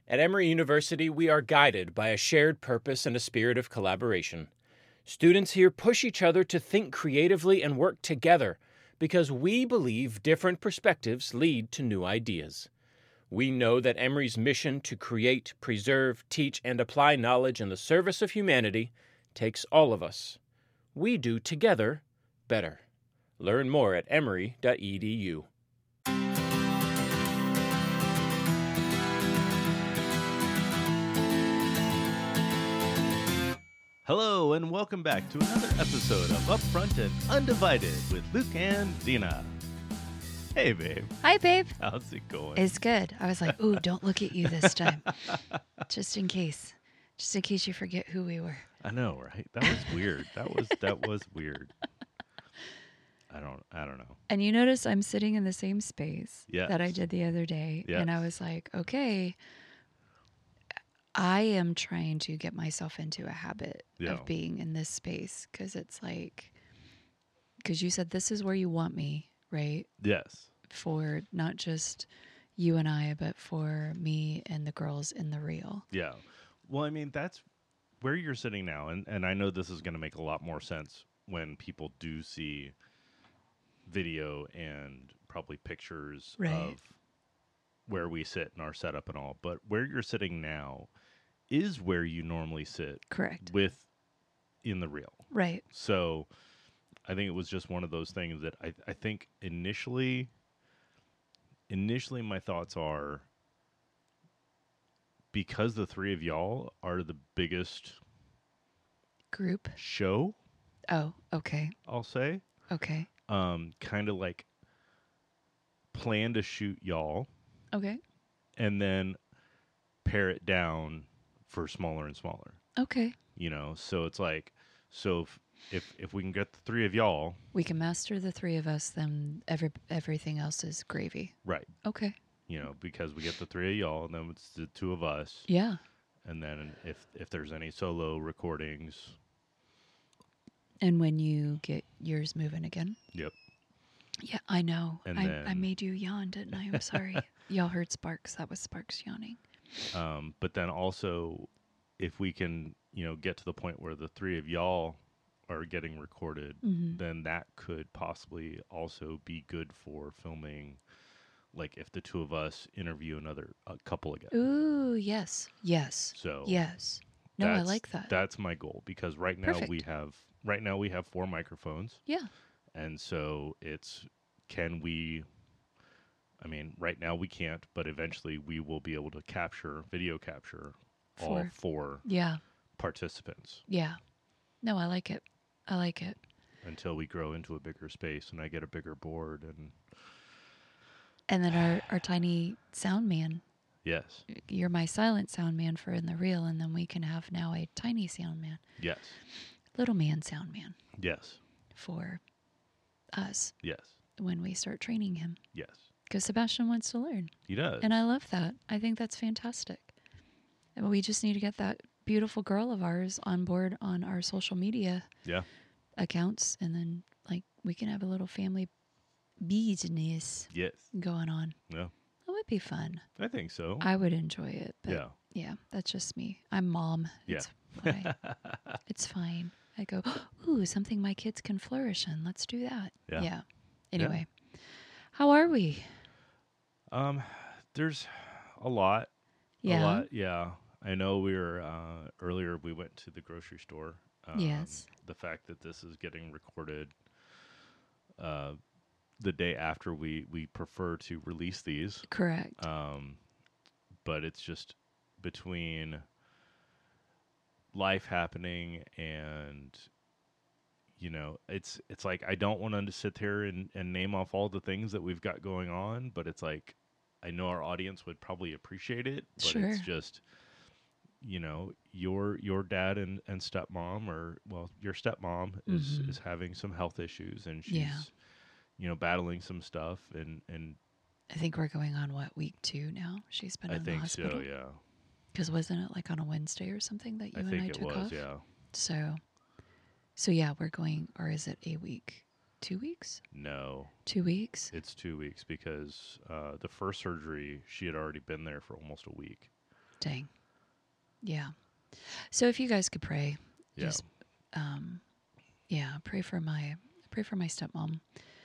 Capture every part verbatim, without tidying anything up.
At Emory University, we are guided by a shared purpose and a spirit of collaboration. Students here push each other to think creatively and work together because we believe different perspectives lead to new ideas. We know that Emory's mission to create, preserve, teach, and apply knowledge in the service of humanity takes all of us. We do together better. Learn more at emory dot e d u. Hello, and welcome back to another episode of Upfront and Undivided with Luke and Dina. Hey, babe. Hi, babe. How's it going? It's good. I was like, ooh, don't look at you this time. Just in case. Just in case you forget who we were. I know, right? That was weird. That was that was weird. I don't I don't know. And you notice I'm sitting in the same space Yes. that I did the other day. Yes. And I was like, okay, I am trying to get myself into a habit Yeah. of being in this space. Because it's like, because you said this is where you want me, right? Yes. For not just you and I, but for me and the girls in the reel. Yeah. Well, I mean, that's where you're sitting now, and, and I know this is going to make a lot more sense when people do see video and probably pictures Right. of where we sit and our setup and all. But where you're sitting now is where you normally sit Correct. with in the reel. Right. So I think it was just one of those things that I, I think initially, initially my thoughts are, because the three of y'all are the biggest Group. show, Oh, okay. I'll say, Okay. um, kind of like plan to shoot y'all Okay. and then pare it down for smaller and smaller, Okay. you know? So it's like, so if, if, if we can get the three of y'all, We can master the three of us, then every everything else is gravy. right, Okay. you know, because we get the three of y'all and then it's the two of us. Yeah. And then if, if there's any solo recordings, And when you get yours moving again. yep. Yeah, I know. And I, I then- made you yawn, didn't I? I'm sorry. Y'all heard Sparks. That was Sparks yawning. Um, but then also, if we can, you know, get to the point where the three of y'all are getting recorded, Mhm. then that could possibly also be good for filming. Like if the two of us interview another a couple again. Ooh, yes. Yes. So Yes. No, I that's- like that. That's my goal, because right now we Perfect. have right now we have four microphones, Yeah. and so it's can we. I mean, right now we can't, but eventually we will be able to capture, video capture, all Four. four Yeah. participants Yeah. No, I like it. I like it. until we grow into a bigger space and I get a bigger board. And And then our, our tiny sound man. yes, You're my silent sound man for in the reel, and then we can have now a tiny sound man. yes, Little man sound man yes, for us yes, when we start training him. yes. Because Sebastian wants to learn. He does. And I love that. I think that's fantastic. And we just need to get that beautiful girl of ours on board on our social media yeah, accounts. And then, like, we can have a little family business yes, going on. yeah. That would be fun. I think so. I would enjoy it. But yeah, yeah, that's just me. I'm mom. Yeah. It's fine. It's fine. I go, ooh, something my kids can flourish in. Let's do that. Yeah. Anyway, how are we? um, there's a lot. Yeah. A lot. Yeah. I know we were uh, earlier. We went to the grocery store. Um, Yes. The fact that this is getting recorded uh, the day after we we prefer to release these. Correct. Um, but it's just between life happening and, you know, it's it's like I don't want to sit here and, and name off all the things that we've got going on, but it's like I know our audience would probably appreciate it, but Sure. it's just, you know, your your dad and, and stepmom, or well, your stepmom is, Mhm. is having some health issues, and she's Yeah. you know, battling some stuff, and, and I think we're going on, what, week two now? She's been I in the think hospital. so, yeah. Because wasn't it like on a Wednesday or something that you I and think I it took was, off? yeah. So, so yeah, we're going, or is it a week? Two weeks? No, Two weeks? it's two weeks because uh, the first surgery, she had already been there for almost a week. Dang. Yeah. So if you guys could pray, Yeah. just um, yeah, pray for my pray for my stepmom,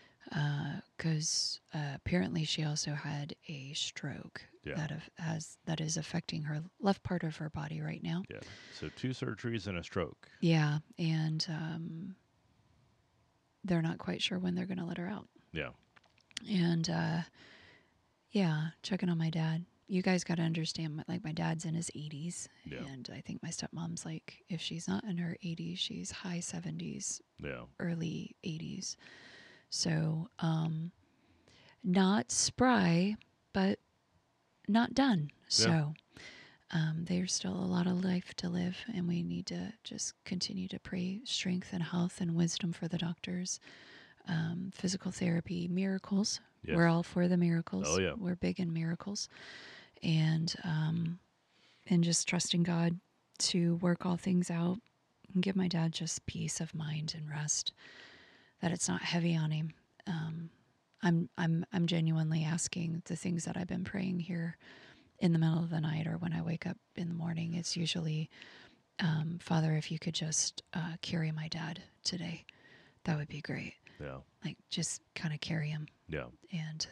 because uh, uh, apparently she also had a stroke Yeah. that have, has that is affecting her left part of her body right now. Yeah. So two surgeries and a stroke. Yeah, and um, they're not quite sure when they're going to let her out. Yeah. And uh, yeah, checking on my dad. You guys got to understand, my- like my dad's in his eighties, Yeah. and I think my stepmom's like, if she's not in her eighties, she's high seventies, Yeah. early eighties. So, um, not spry, but not done. So, um, there's still a lot of life to live, and we need to just continue to pray strength and health and wisdom for the doctors. Um, physical therapy, miracles. Yes. We're all for the miracles. Oh, yeah. We're big in miracles. And, um, and just trusting God to work all things out and give my dad just peace of mind and rest, that it's not heavy on him. Um, I'm, I'm, I'm genuinely asking the things that I've been praying here in the middle of the night or when I wake up in the morning. It's usually, um, Father, if you could just uh, carry my dad today, that would be great. Yeah. Like just kind of carry him. Yeah. And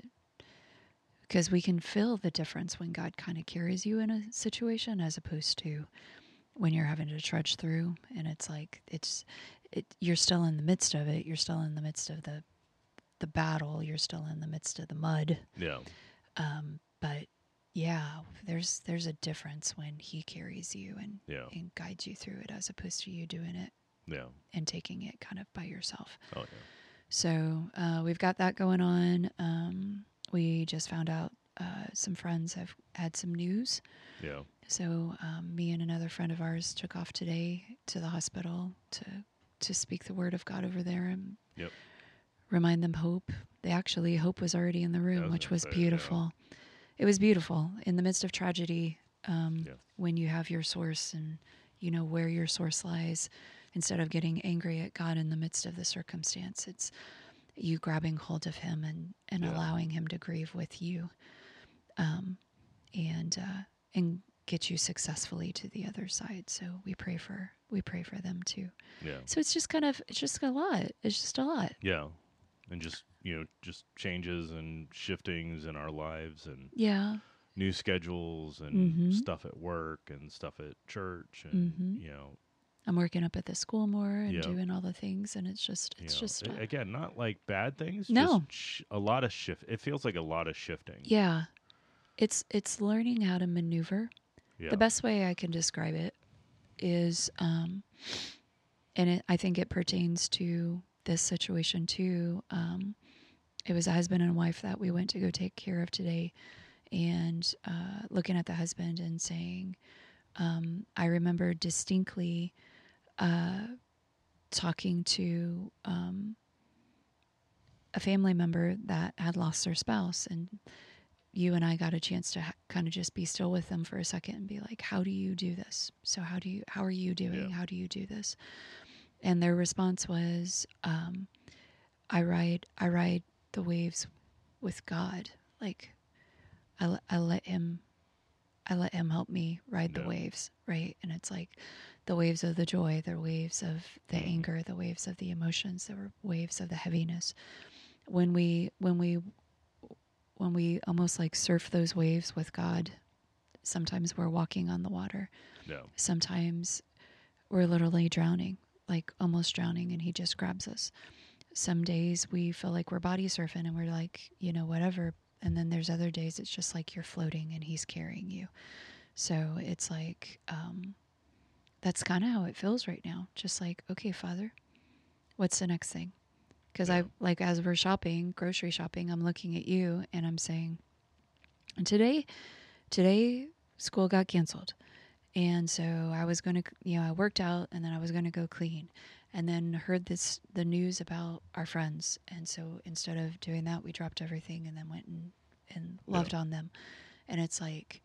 because we can feel the difference when God kind of carries you in a situation as opposed to when you're having to trudge through, and it's like it's it you're still in the midst of it. You're still in the midst of the the battle. You're still in the midst of the mud. Yeah. Um, but yeah, there's there's a difference when He carries you and Yeah. and guides you through it as opposed to you doing it Yeah. and taking it kind of by yourself. Oh, yeah. So uh, we've got that going on. Um, we just found out uh, some friends have had some news. Yeah. So um, me and another friend of ours took off today to the hospital to to speak the word of God over there and Yep. remind them hope. They actually, hope was already in the I room, was which gonna was say, yeah. beautiful. It was beautiful in the midst of tragedy. Um, Yeah. When you have your source and you know where your source lies, instead of getting angry at God in the midst of the circumstance, it's you grabbing hold of Him and, and Yeah. allowing Him to grieve with you, um, and uh, and get you successfully to the other side. So we pray for we pray for them too. Yeah. So it's just kind of it's just a lot. It's just a lot. Yeah. And just, you know, just changes and shiftings in our lives and Yeah. new schedules and Mhm. stuff at work and stuff at church and, Mhm. you know, I'm working up at the school more and Yeah. doing all the things, and it's just you it's know, just a- uh, again, not like bad things, No. just sh- a lot of shift. It feels like a lot of shifting. yeah. It's it's learning how to maneuver. Yeah. The best way I can describe it is, um, and it, I think it pertains to this situation too. Um, it was a husband and wife that we went to go take care of today, and uh, looking at the husband and saying, um, I remember distinctly uh, talking to um, a family member that had lost their spouse, and you and I got a chance to ha- kind of just be still with them for a second and be like, how do you do this? So how do you, how are you doing? Yeah. How do you do this? And their response was, um, I ride, I ride the waves with God. Like I, l- I let him, I let him help me ride the Yeah. waves. Right. And it's like the waves of the joy, the waves of the Mhm. anger, the waves of the emotions, the waves of the heaviness. When we, when we, when we almost like surf those waves with God, sometimes we're walking on the water. Yeah. Sometimes we're literally drowning, like almost drowning, and He just grabs us. Some days we feel like we're body surfing and we're like, you know, whatever. And then there's other days it's just like you're floating and He's carrying you. So it's like, um, that's kind of how it feels right now. Just like, okay, Father, what's the next thing? Because Yeah. I, like, as we're shopping, grocery shopping, I'm looking at you and I'm saying, and today, today school got canceled. And so I was going to, you know, I worked out and then I was going to go clean, and then heard this, the news about our friends. And so instead of doing that, we dropped everything and then went and, and loved on them. And it's like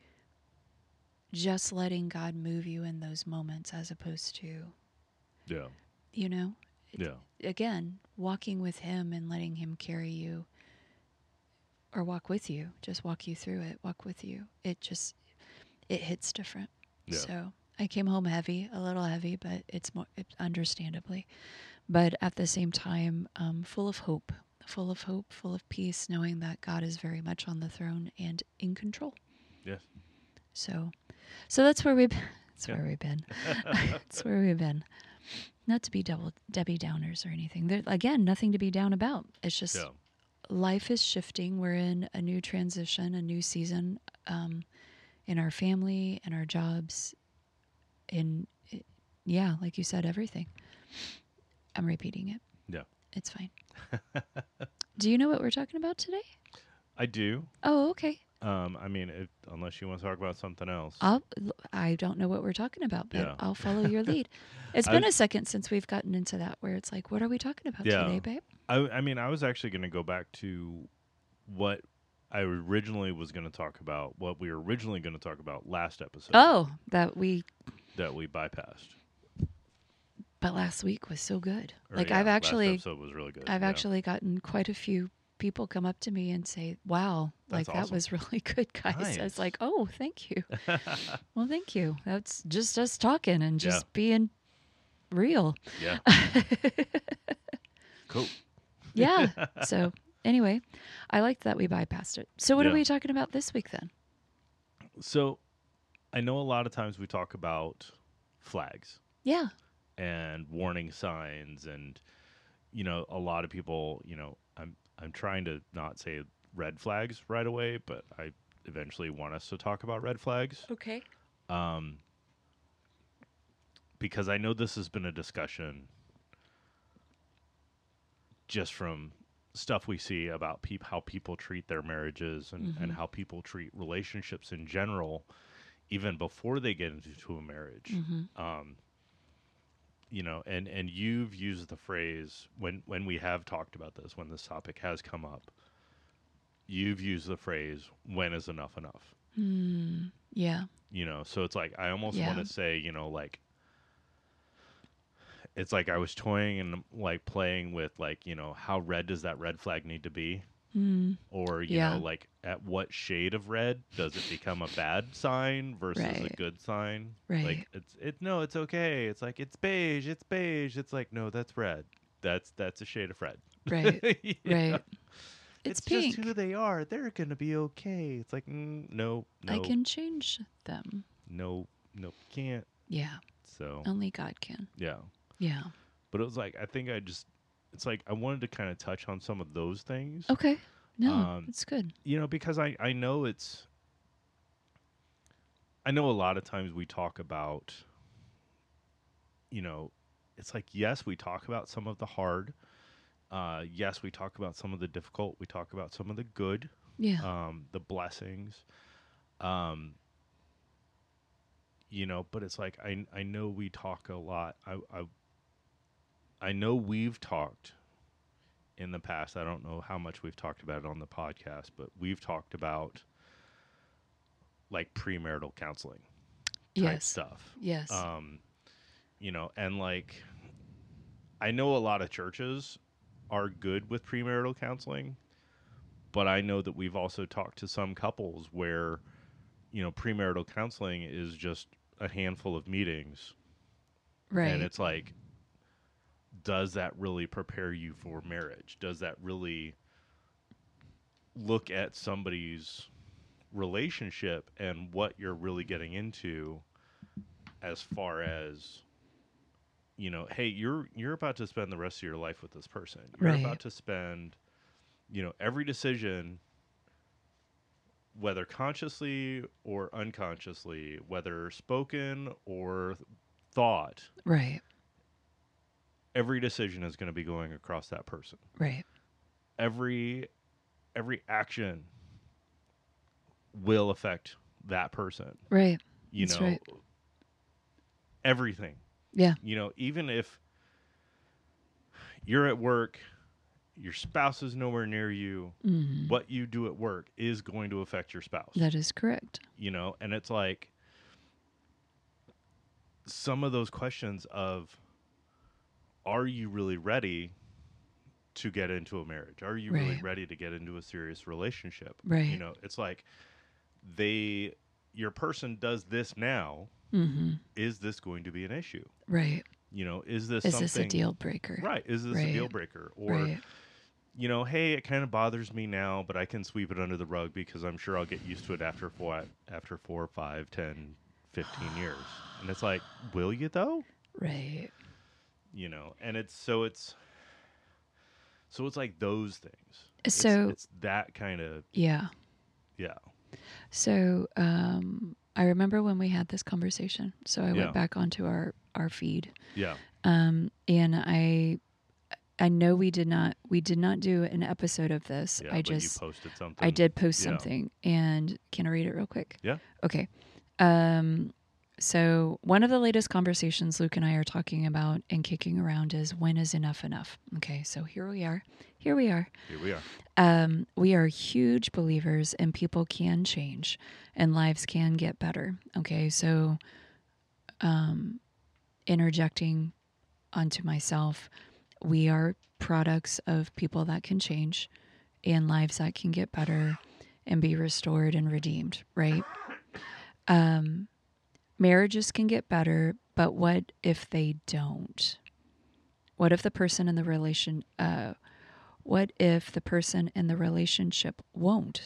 just letting God move you in those moments as opposed to, Yeah. you know, Yeah. again, walking with Him and letting Him carry you or walk with you, just walk you through it, walk with you. It just, it hits different. Yeah. So I came home heavy, a little heavy, but it's more it, understandably. But at the same time, um, full of hope, full of hope, full of peace, knowing that God is very much on the throne and in control. Yes. So, so that's where we've that's Yeah. where we've been. That's where we've been. Not to be double Debbie Downers or anything. There, again, nothing to be down about. It's just Yeah. life is shifting. We're in a new transition, a new season um, in our family and our jobs. In yeah, like you said, everything. I'm repeating it. Yeah. It's fine. Do you know what we're talking about today? I do. Oh, okay. Um, I mean, if, unless you want to talk about something else. I'll, I don't know what we're talking about, but Yeah. I'll follow your lead. It's I been was- a second since we've gotten into that where it's like, what are we talking about Yeah. today, babe? I, I mean, I was actually going to go back to what I originally was going to talk about, what we were originally going to talk about last episode Oh, that we, that we bypassed. but last week was so good. Or, Like yeah, I've last actually, episode was really good. I've yeah. actually gotten quite a few people come up to me and say, wow, That's like that awesome. was really good, guys. I was Nice. like, oh, thank you. Well, thank you. That's just us talking and just Yeah. being real. Yeah. Cool. Yeah. So anyway, I liked that we bypassed it. So what Yeah. are we talking about this week then? So I know a lot of times we talk about flags Yeah. and warning signs, and you know, a lot of people, you know, I'm I'm trying to not say red flags right away, but I eventually want us to talk about red flags. Okay. Um because I know this has been a discussion just from stuff we see about peop- how people treat their marriages and, and Mhm. how people treat relationships in general, even before they get into a marriage. Mm-hmm. Um, you know, and, and you've used the phrase when, when we have talked about this, when this topic has come up, you've used the phrase, when is enough enough? Mm, yeah. You know, so it's like, I almost Yeah. want to say, you know, like, it's like I was toying and like playing with like, you know, how red does that red flag need to be? Mm, Or, you Yeah. know, like at what shade of red does it become a bad sign versus a Right. good sign? Right. Like it's it no, it's okay. It's like it's beige, it's beige. It's like, no, that's red. That's that's a shade of red. right. You Right. know? It's, It's pink. just who they are. They're gonna be okay. It's like mm, no, no, I can change them. no, no, can't. Yeah. So Only God can. yeah. Yeah. But it was like I think I just it's like I wanted to kind of touch on some of those things. Okay. No, Um, it's good. You know, because I, I know it's I know a lot of times we talk about, you know, it's like yes, we talk about some of the hard. Uh, yes, we talk about some of the difficult. We talk about some of the good, Yeah. um, the blessings. Um, you know, but it's like I I know we talk a lot. I I I know we've talked in the past. I don't know how much we've talked about it on the podcast, but we've talked about like premarital counseling type yes. stuff. Yes. Um, you know, and like I know a lot of churches are good with premarital counseling, but I know that we've also talked to some couples where, you know, premarital counseling is just a handful of meetings. right. And it's like, does that really prepare you for marriage? Does that really look at somebody's relationship and what you're really getting into as far as, you know, hey, you're you're about to spend the rest of your life with this person. You're Right. about to spend, you know, every decision, whether consciously or unconsciously, whether spoken or thought, right. every decision is going to be going across that person. Right. Every every action will affect that person. Right. You That's know, right. everything. Yeah. You know, even if you're at work, your spouse is nowhere near you, Mm, what you do at work is going to affect your spouse. that is correct. You know, and it's like some of those questions of, are you really ready to get into a marriage? Are you really Right. ready to get into a serious relationship? Right. You know, it's like they your person does this now, Mm-hmm. is this going to be an issue? Right. You know, is this Is something this a deal breaker? right? Is this Right. a deal breaker? Or Right. you know, hey, it kind of bothers me now, but I can sweep it under the rug because I'm sure I'll get used to it after four, after four, five, ten, fifteen years. And it's like, will you though? Right. You know, and it's so it's so it's like those things. It's, So it's that kind of yeah. yeah. So um, I remember when we had this conversation. So I Yeah. went back onto our our feed, Yeah. um, and I I know we did not we did not do an episode of this. Yeah. I but just you posted something. I did post Yeah. something, and can I read it real quick? Yeah. Okay. Um, so one of the latest conversations Luke and I are talking about and kicking around is when is enough enough? Okay, so here we are. Here we are. Here we are. Um, we are huge believers and people can change and lives can get better. Okay, so um, interjecting onto myself, we are products of people that can change and lives that can get better and be restored and redeemed, right? Um, marriages can get better, but what if they don't? What if the person in the relation, uh, what if the person in the relationship won't?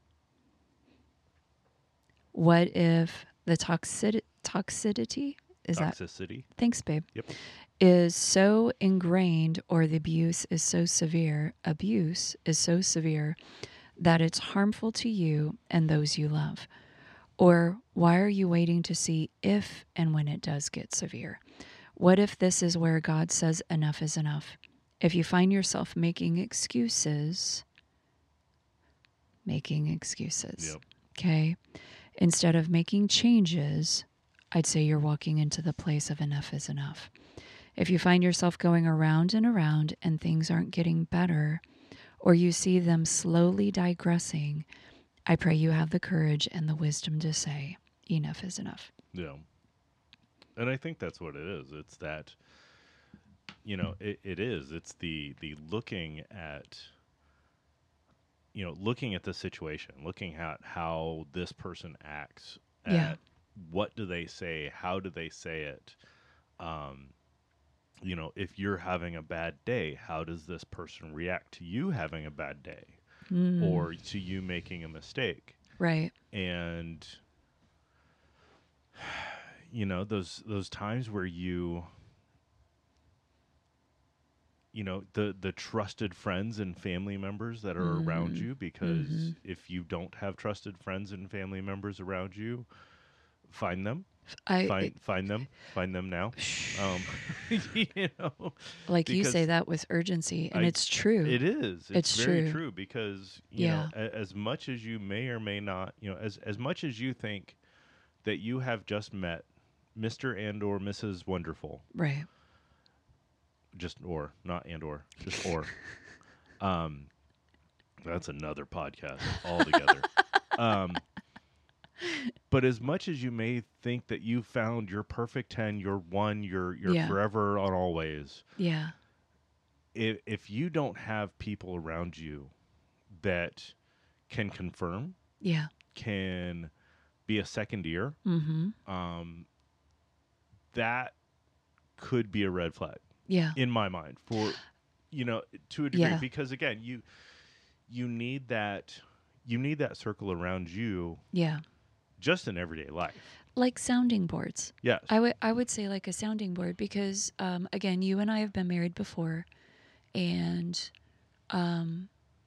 What if the toxic toxicity is that? Toxicity. Thanks, babe. Yep. Is so ingrained, or the abuse is so severe. Abuse is so severe that it's harmful to you and those you love. Or why are you waiting to see if and when it does get severe? What if this is where God says enough is enough? If you find yourself making excuses, making excuses, Yep. okay, instead of making changes, I'd say you're walking into the place of enough is enough. If you find yourself going around and around and things aren't getting better, or you see them slowly digressing, I pray you have the courage and the wisdom to say, enough is enough. Yeah. And I think that's what it is. It's that, you know, it, it is. It's the, the looking at, you know, looking at the situation, looking at how this person acts, at Yeah. what do they say, how do they say it, um, you know, if you're having a bad day, how does this person react to you having a bad day Mm, or to you making a mistake? right. And you know, those those times where you you know, the the trusted friends and family members that are around Mhm. you, because Mhm. if you don't have trusted friends and family members around you, find them. I Find find them. Find them now. Um you know, like you say because that with urgency, and I- it's true. it is. It's, It's very true. true because, you Yeah. know, a, as much as you may or may not, you know, as as much as you think that you have just met Mister and or Missus Wonderful, Right. just or, not and or, just or. Um that's another podcast altogether. um But as much as you may think that you found your perfect ten, your one, your your Yeah. forever and always, Yeah. if if you don't have people around you that can confirm, Yeah. can be a second ear, Mm-hmm. um, that could be a red flag Yeah. in my mind for, you know, to a degree, Yeah. because again, you you need that you need that circle around you Yeah. just in everyday life. Like sounding boards. Yes. I would I would say like a sounding board because um, again, you and I have been married before, and um,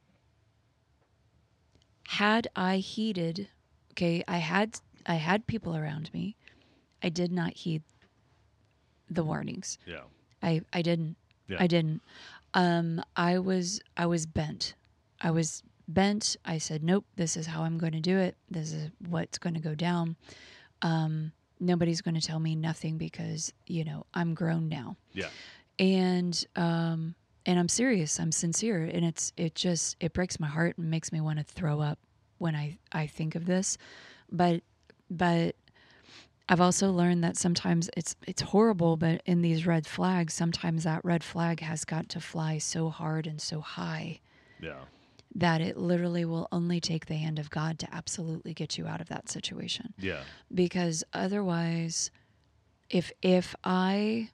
had I heeded, okay, I had I had people around me, I did not heed the warnings. yeah. I I didn't. Yeah. I didn't. Um, I was I was bent. I was bent. I said, nope. This is how I'm going to do it. This is what's going to go down. Um, nobody's going to tell me nothing because you know I'm grown now. Yeah. And um, and I'm serious. I'm sincere. And it's it just it breaks my heart and makes me want to throw up when I I think of this. But but. I've also learned that sometimes it's it's horrible, but in these red flags, sometimes that red flag has got to fly so hard and so high Yeah. that it literally will only take the hand of God to absolutely get you out of that situation. Yeah. Because otherwise, if if I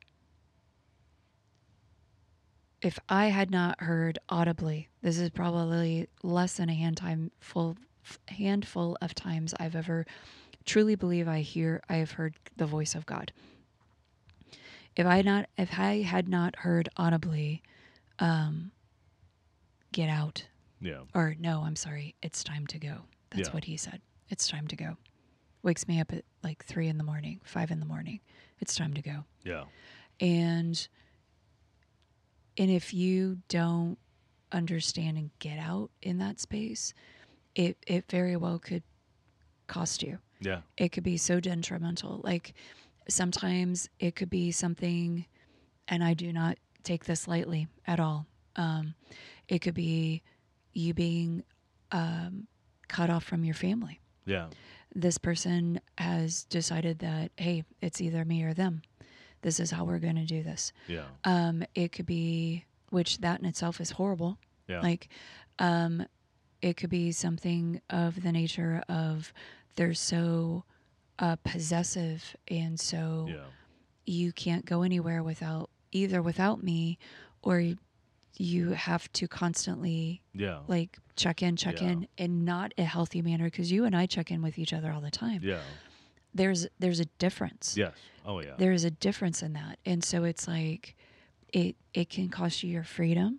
if I had not heard audibly, this is probably less than a hand time full handful of times I've ever truly believe I hear I have heard the voice of God. If I not if I had not heard audibly, um, get out. Yeah. Or no, I'm sorry, it's time to go. That's Yeah. what he said. It's time to go. Wakes me up at like three in the morning, five in the morning. It's time to go. Yeah. And and if you don't understand and get out in that space, it it very well could cost you. Yeah. It could be so detrimental. Like sometimes it could be something, and I do not take this lightly at all. Um, it could be you being um, cut off from your family. Yeah. This person has decided that, hey, it's either me or them. This is how we're going to do this. Yeah. Um, it could be, which that in itself is horrible. Yeah. Like, um, it could be something of the nature of they're so uh, possessive, and so Yeah. you can't go anywhere without either without me, or you have to constantly Yeah. like check in, check Yeah. in, in not a healthy manner, because you and I check in with each other all the time. Yeah. There's there's a difference. Yes. Oh yeah. There is a difference in that, and so it's like it it can cost you your freedom.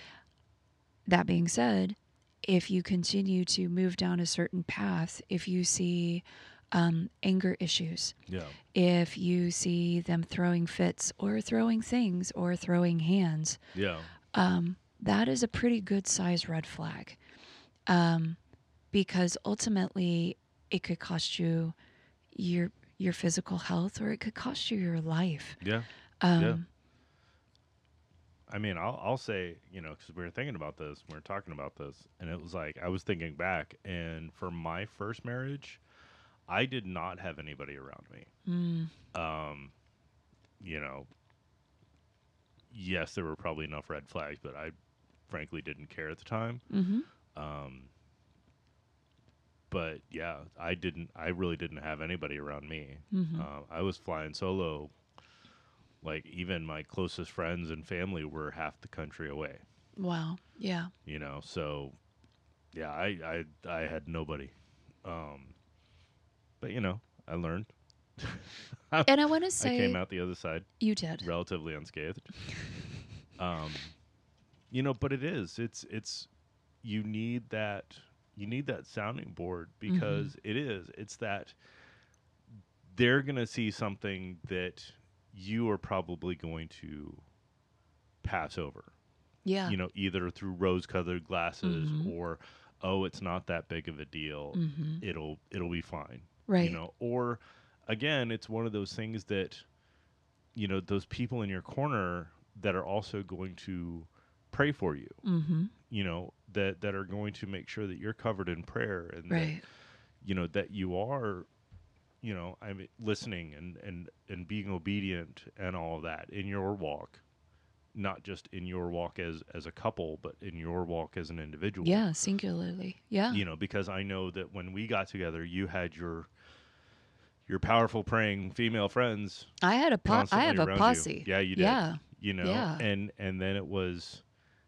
That being said, if you continue to move down a certain path, if you see um, anger issues, Yeah. if you see them throwing fits or throwing things or throwing hands, Yeah. um, that is a pretty good size red flag. Um, because ultimately it could cost you your your physical health, or it could cost you your life. Yeah. Um, Yeah. I mean, I'll I'll say, you know, because we were thinking about this, we were talking about this, and it was like I was thinking back, and for my first marriage, I did not have anybody around me. mm, Um, you know, yes, there were probably enough red flags, but I frankly didn't care at the time. mm-hmm. Um, but yeah, I didn't. I really didn't have anybody around me. Mm-hmm. Uh, I was flying solo. Like even my closest friends and family were half the country away. Wow. Yeah. You know, so yeah, I I I had nobody. Um, but you know, I learned. And I want to I say came out the other side you did. relatively unscathed. um, you know, but it is. It's it's you need that you need that sounding board, because Mm-hmm. it is. It's that they're gonna see something that you are probably going to pass over. Yeah. You know, either through rose-colored glasses Mhm. or, oh, it's not that big of a deal. Mm-hmm. It'll it'll be fine. Right. You know, or again, it's one of those things that, you know, those people in your corner that are also going to pray for you. Mm-hmm. You know, that that are going to make sure that you're covered in prayer, and Right. that, you know, that you are, you know, I mean, listening and, and, and being obedient and all of that in your walk, not just in your walk as, as a couple, but in your walk as an individual. Yeah. Singularly. Yeah. You know, because I know that when we got together, you had your your powerful praying female friends. I had a po- I constantly have a around you. posse. Yeah, you did. Yeah. You know, Yeah. and and then it was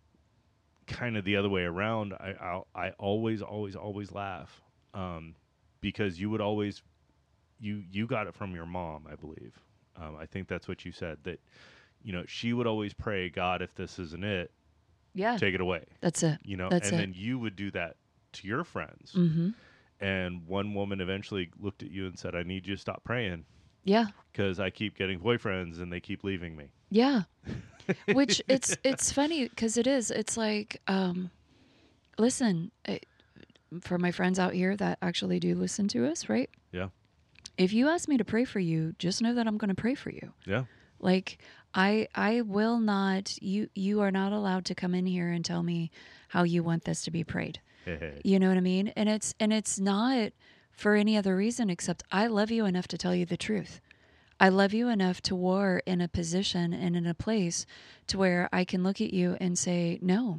kind of the other way around. I I, I always always always laugh, um, because you would always you you got it from your mom, I believe. Um, I think that's what you said, that, you know, she would always pray, God, if this isn't it, Yeah. take it away. That's it. You know, That's and it. then you would do that to your friends. Mm-hmm. And one woman eventually looked at you and said, I need you to stop praying, Yeah. because I keep getting boyfriends and they keep leaving me. Yeah. Which it's it's funny because it is. It's like, um, listen, I, for my friends out here that actually do listen to us, right? Yeah. If you ask me to pray for you, just know that I'm going to pray for you. Yeah. Like I I will not. You you are not allowed to come in here and tell me how you want this to be prayed. You know what I mean? And it's and it's not for any other reason except I love you enough to tell you the truth. I love you enough to war in a position and in a place to where I can look at you and say, no,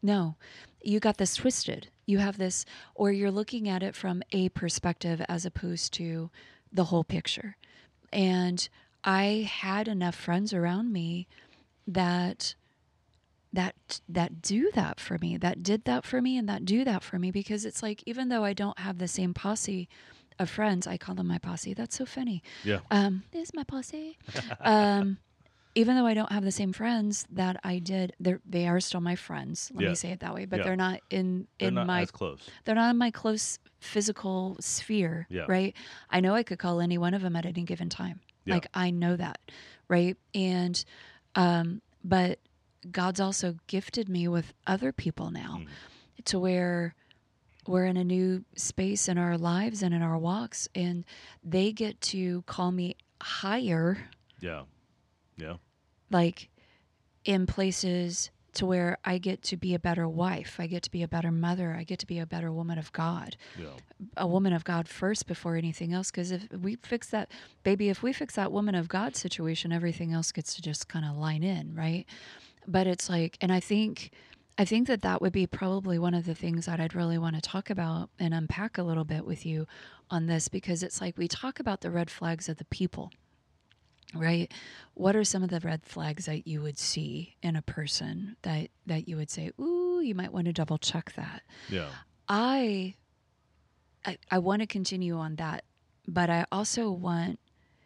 No, you got this twisted. You have this, or you're looking at it from a perspective as opposed to the whole picture. And I had enough friends around me that that that do that for me, that did that for me, and that do that for me, because it's like, even though I don't have the same posse of friends, I call them my posse. That's so funny. Yeah. Um, this is my posse. um, even though I don't have the same friends that I did, they they are still my friends. Let me Yes. say it that way. But Yeah. they're not in They're in not my as close. they're not in my close physical sphere, Yeah. right? I know I could call any one of them at any given time. Yeah. Like, I know that, right? And, um, but God's also gifted me with other people now Mm. to where we're in a new space in our lives and in our walks, and they get to call me higher, Yeah. Yeah. like in places to where I get to be a better wife, I get to be a better mother, I get to be a better woman of God. Yeah. A woman of God first before anything else, because if we fix that, baby, if we fix that woman of God situation, everything else gets to just kind of line in, right? But it's like, and I think I think that that would be probably one of the things that I'd really want to talk about and unpack a little bit with you on this, because it's like, we talk about the red flags of the people, right? What are some of the red flags that you would see in a person that that you would say, ooh, you might want to double check that? Yeah. I I, I want to continue on that, but I also want,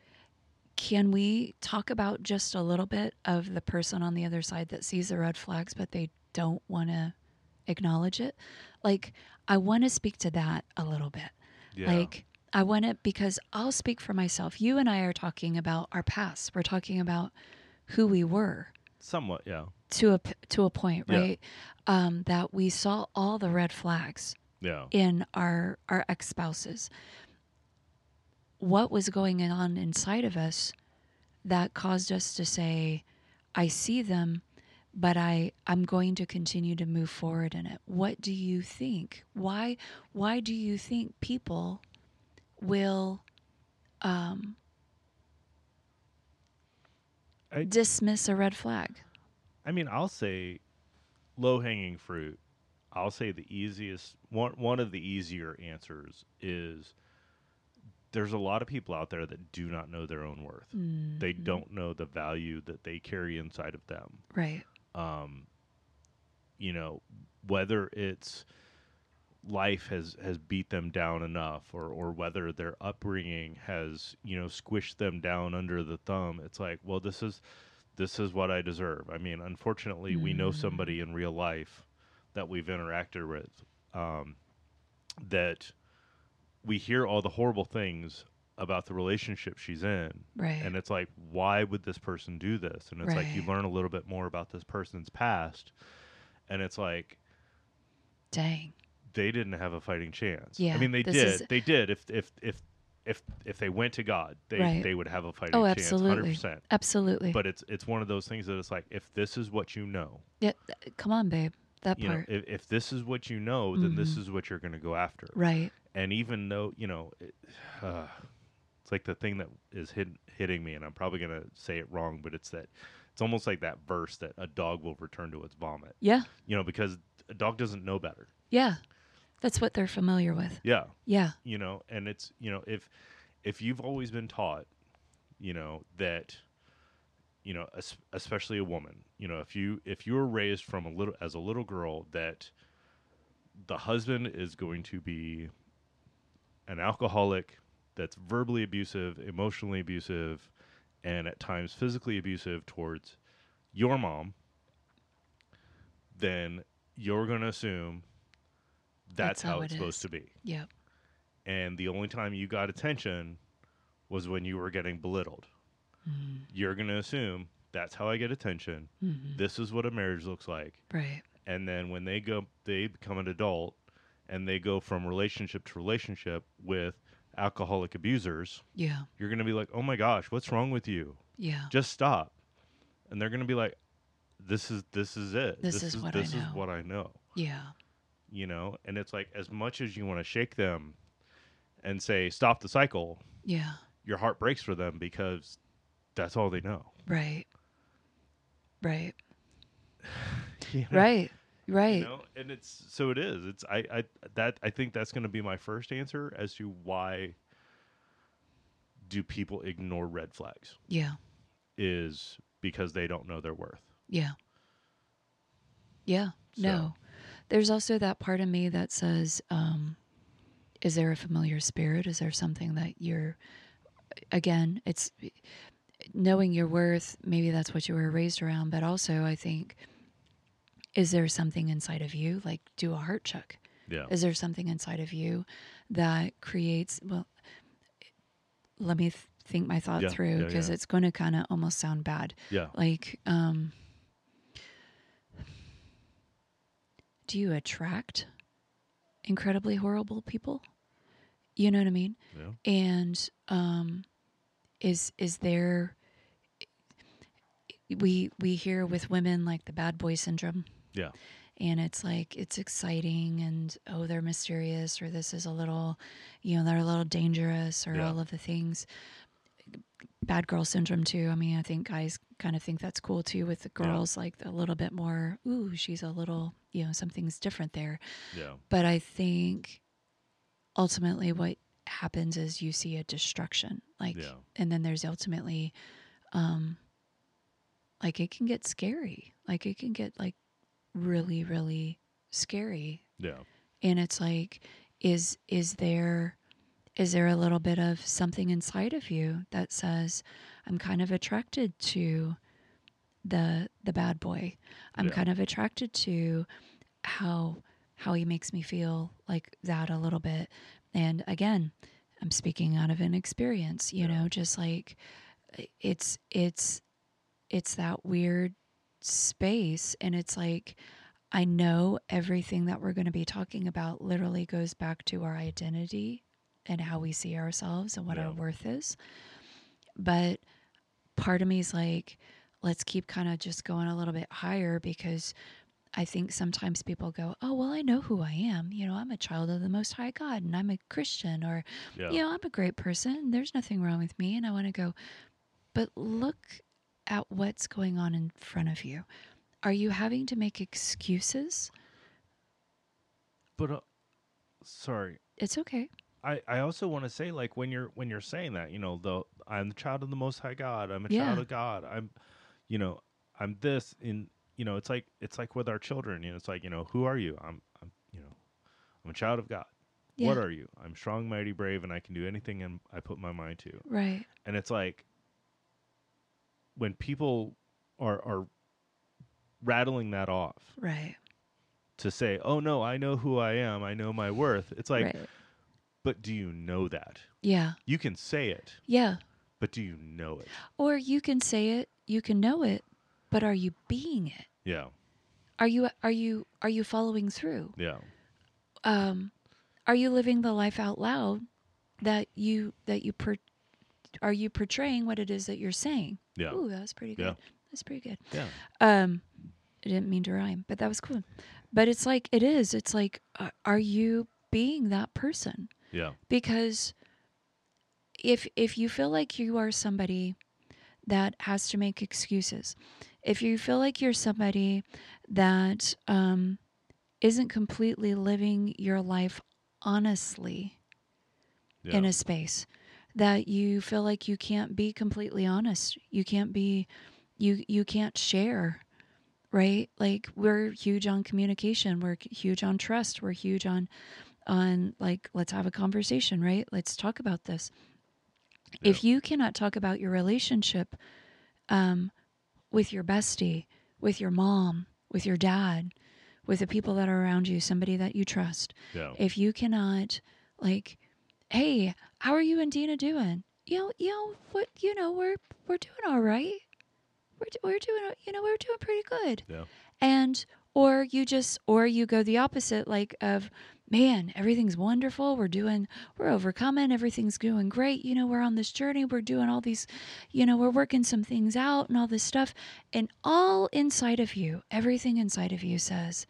can we talk about just a little bit of the person on the other side that sees the red flags, but they don't want to acknowledge it? Like, I want to speak to that a little bit. Yeah. Like, I want to, because I'll speak for myself. You and I are talking about our past. We're talking about who we were Somewhat. Yeah. to a, p- to a point, Yeah. right? Um, that we saw all the red flags Yeah. in our our ex-spouses. What was going on inside of us that caused us to say, I see them, but I I'm going to continue to move forward in it? What do you think? Why why do you think people will um, I- dismiss a red flag? I mean, I'll say low hanging fruit. I'll say the easiest one. One of the easier answers is there's a lot of people out there that do not know their own worth. Mm, They don't know the value that they carry inside of them. right. Um, you know, whether it's life has, has beat them down enough, or, or whether their upbringing has, you know, squished them down under the thumb. It's like, well, this is this is what I deserve. I mean, unfortunately, we know somebody in real life that we've interacted with, um, that we hear all the horrible things about the relationship she's in. Right. And it's like, why would this person do this? And it's like, you Right. learn a little bit more about this person's past. And it's like, Dang. they didn't have a fighting chance. Yeah, I mean, they this did. is- They did. If, if, if, if, if they went to God, they, Right. they would have a fighting Oh, chance. absolutely. one hundred percent. Absolutely. But it's, it's one of those things that it's like, if this is what you know, yeah, th- come on, babe. That you know, part. if, if this is what you know, then this Mhm. is what you're going to go after. Right. And even though, you know, it, uh, it's like the thing that is hit, hitting me, and I'm probably going to say it wrong, but it's that it's almost like that verse that a dog will return to its vomit, Yeah. you know, because a dog doesn't know better. Yeah. That's what they're familiar with. Yeah. Yeah. You know, and it's, you know, if, if you've always been taught, you know, that, you know, es- especially a woman, you know, if you, if you were raised from a little, as a little girl, that the husband is going to be an alcoholic that's verbally abusive, emotionally abusive, and at times physically abusive towards your mom, then you're going to assume that's, That's how how it it's supposed is. to be. Yep. And the only time you got attention was when you were getting belittled. Mm. You're going to assume that's how I get attention. Mhm. This is what a marriage looks like. Right. And then when they go, they become an adult and they go from relationship to relationship with alcoholic abusers, Yeah. you're going to be like, oh my gosh, what's wrong with you? Yeah. Just stop. And they're going to be like, this is, this is it. This is what I this is know. what I know, Yeah. you know? And it's like, as much as you want to shake them and say, stop the cycle, Yeah. your heart breaks for them because that's all they know. Right. Right. You know? Right. Right. You know, and it's so it is. It's I I that I think that's going to be my first answer as to why do people ignore red flags Yeah. is because they don't know their worth. Yeah. Yeah. So, No. There's also that part of me that says, um, is there a familiar spirit? Is there something that you're, again, it's knowing your worth. Maybe that's what you were raised around. But also, I think, is there something inside of you? Like, do a heart check. yeah. Is there something inside of you that creates, well, let me th- think my thought Yeah, through yeah, because yeah. it's going to kind of almost sound bad. Yeah. Like, um, do you attract incredibly horrible people? You know what I mean? Yeah. And um, is is there? We we hear with women like the bad boy syndrome, Yeah. and it's like it's exciting, and oh, they're mysterious, or this is a little, you know, they're a little dangerous, or Yeah. all of the things. Bad girl syndrome too. I mean, I think guys kind of think that's cool too with the girls, like a little bit more. Ooh, she's a little, you know, something's different there. Yeah. But I think ultimately what happens is you see a destruction, like, Yeah. and then there's ultimately, um, like it can get scary, like it can get like really, really scary, Yeah. and it's like, is is there, is there a little bit of something inside of you that says, I'm kind of attracted to the the bad boy. I'm Yeah. kind of attracted to how how he makes me feel like that a little bit. And again, I'm speaking out of an experience, you Yeah. know, just like it's it's it's that weird space, and it's like I know everything that we're going to be talking about literally goes back to our identity and how we see ourselves and what Yeah. our worth is. But part of me is like, let's keep kind of just going a little bit higher, because I think sometimes people go, oh, well, I know who I am. You know, I'm a child of the Most High God, and I'm a Christian, or, Yeah. you know, I'm a great person. There's nothing wrong with me. And I want to go, but look at what's going on in front of you. Are you having to make excuses? But uh, sorry. It's okay. I, I also want to say, like, when you're when you're saying that, you know, the I'm the child of the Most High God. I'm a Yeah. child of God. I'm, you know, I'm this in, you know, it's like it's like with our children. You know, it's like, you know, who are you? I'm, I'm, you know, I'm a child of God. Yeah. What are you? I'm strong, mighty, brave, and I can do anything and I put my mind to. Right. And it's like when people are are rattling that off Right. to say, "Oh no, I know who I am. I know my worth." It's like, Right. but do you know that? Yeah. You can say it, Yeah. but do you know it? Or you can say it, you can know it, but are you being it? Yeah. Are you are you are you following through? Yeah. Um, are you living the life out loud that you that you per, are you portraying what it is that you're saying? Yeah. Ooh, that was pretty good. Yeah. That's pretty good. Yeah. Um, I didn't mean to rhyme, but that was cool. But it's like it is. It's like, uh, are you being that person? Yeah. Because if if you feel like you are somebody that has to make excuses, if you feel like you're somebody that um, isn't completely living your life honestly Yeah. in a space, that you feel like you can't be completely honest, you can't be, you you can't share, right? Like we're huge on communication, we're huge on trust, we're huge on on like, let's have a conversation, right? Let's talk about this. Yeah. If you cannot talk about your relationship um, with your bestie, with your mom, with your dad, with the people that are around you, somebody that you trust, Yeah. if you cannot, like, hey, how are you and Dina doing? You know, you know what? You know, we're we're doing all right. We're we're doing, you know, we're doing pretty good. Yeah. And or you just or you go the opposite, like of, man, everything's wonderful, we're doing, we're overcoming, everything's doing great, you know, we're on this journey, we're doing all these, you know, we're working some things out and all this stuff, and all inside of you, everything inside of you says,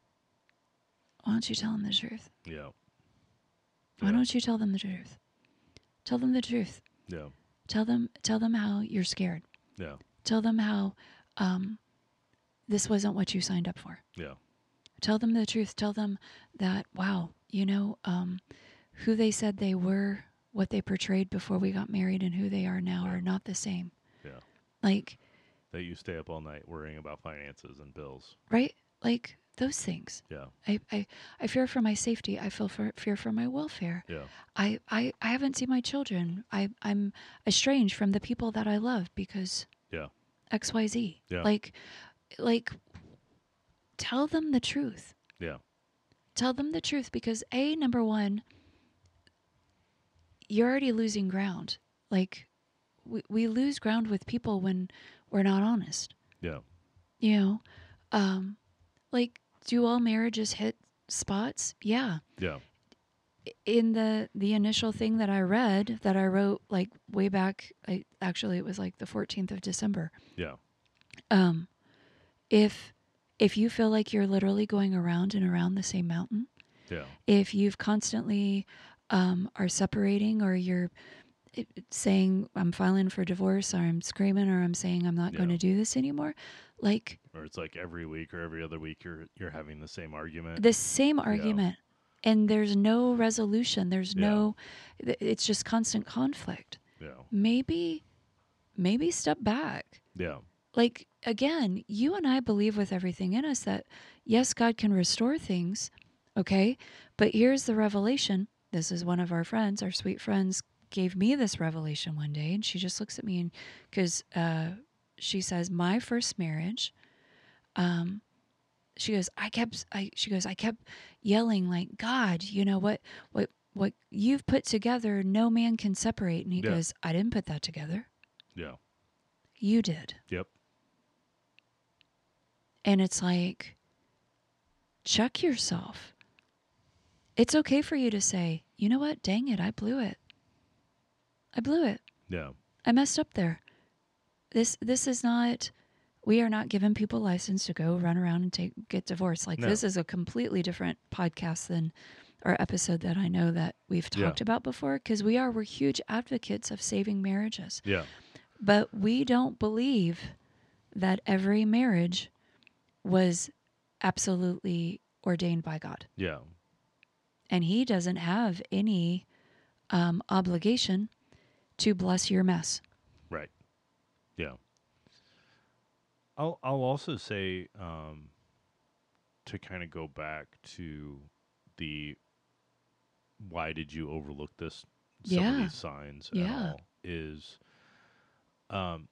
why don't you tell them the truth? Yeah. Why Yeah. don't you tell them the truth? Tell them the truth. Yeah. Tell them tell them how you're scared. Yeah. Tell them how um this wasn't what you signed up for. Yeah. Tell them the truth. Tell them that, wow, you know, um, who they said they were, what they portrayed before we got married, and who they are now Yeah. are not the same. Yeah. Like, That you stay up all night worrying about finances and bills. right? Like those things. Yeah. I, I, I fear for my safety. I feel for fear for my welfare. Yeah. I, I, I haven't seen my children. I, I'm estranged from the people that I love because Yeah. X, Y, Z. Yeah. Like, like, tell them the truth. Yeah. Tell them the truth because A, number one, you're already losing ground. Like, we, we lose ground with people when we're not honest. Yeah. You know, um, like, do all marriages hit spots? Yeah. Yeah. In the the initial thing that I read, that I wrote like way back, I actually it was like the fourteenth of December. Yeah. Um, if if you feel like you're literally going around and around the same mountain, Yeah. if you've constantly um, are separating, or you're it- saying I'm filing for divorce, or I'm screaming, or I'm saying I'm not going Yeah. to do this anymore, like Or it's like every week or every other week you're you're having the same argument. the same argument, and there's no resolution. There's Yeah. no, th- it's just constant conflict. Yeah. Maybe, maybe step back. Yeah. Like, again, you and I believe with everything in us that, yes, God can restore things, okay? But here's the revelation. This is one of our friends, our sweet friends, gave me this revelation one day, and she just looks at me and, because uh, she says, my first marriage, um, she goes, I kept, I, she goes, I kept yelling like, God, you know, what, what, what you've put together, no man can separate. And he Yeah. goes, I didn't put that together. Yeah. You did. Yep. And it's like, check yourself. It's okay for you to say, you know what? Dang it. I blew it. I blew it. Yeah. I messed up there. This, this is not, we are not giving people license to go run around and take, get divorced. Like No. this is a completely different podcast than our episode that I know that we've Yeah. talked about before. Because we are, we're huge advocates of saving marriages. Yeah. But we don't believe that every marriage was absolutely ordained by God. Yeah. And he doesn't have any um, obligation to bless your mess. Right. Yeah. I'll I'll also say um, to kind of go back to the why did you overlook this some Yeah. of these signs Yeah. and all is um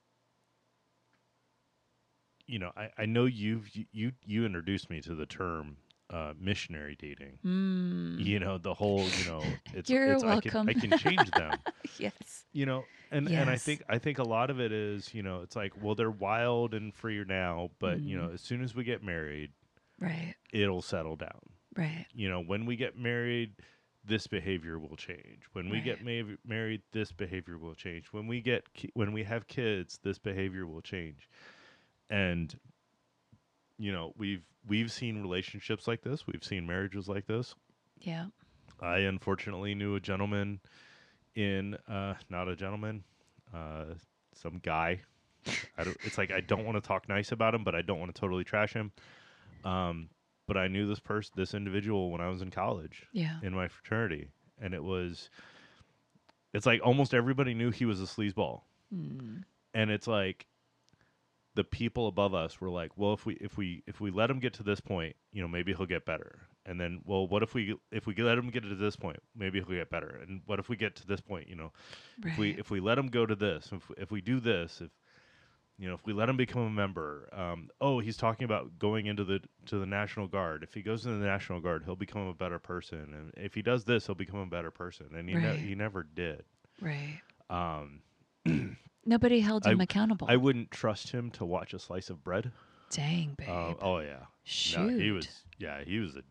you know I, I know you've you, you you introduced me to the term uh, missionary dating. Mm. You know the whole you know it's You're it's welcome. I can I can change them. Yes. You know, and, and I Yes. think I think a lot of it is, you know, it's like, well, they're wild and free now, but you Mm. know, as soon as we get married, Right. it'll settle down. Right. You know, when we get married, this behavior will change. When we get ma- married, this behavior will change. When we get ki- when we have kids, this behavior will change. And you know, we've we've seen relationships like this. We've seen marriages like this. Yeah. I unfortunately knew a gentleman in uh not a gentleman, uh some guy. I don't it's like I don't want to talk nice about him, but I don't want to totally trash him. Um but I knew this person this individual when I was in college Yeah. in my fraternity, and it was it's like almost everybody knew he was a sleazeball. Mm. And it's like the people above us were like, well, if we if we if we let him get to this point, you know, maybe he'll get better. And then, well, what if we if we let him get to this point, maybe he'll get better. And what if we get to this point, you know, Right. if we if we let him go to this, if if we do this, if you know, if we let him become a member, um, oh, he's talking about going into the to the National Guard. If he goes into the National Guard, he'll become a better person. And if he does this, he'll become a better person. And he ne- Right. he never did. Right. Um, Nobody held him accountable. I wouldn't trust him to watch a slice of bread. Dang, babe. Uh, oh yeah. Shoot. No, he was. Yeah, he was a.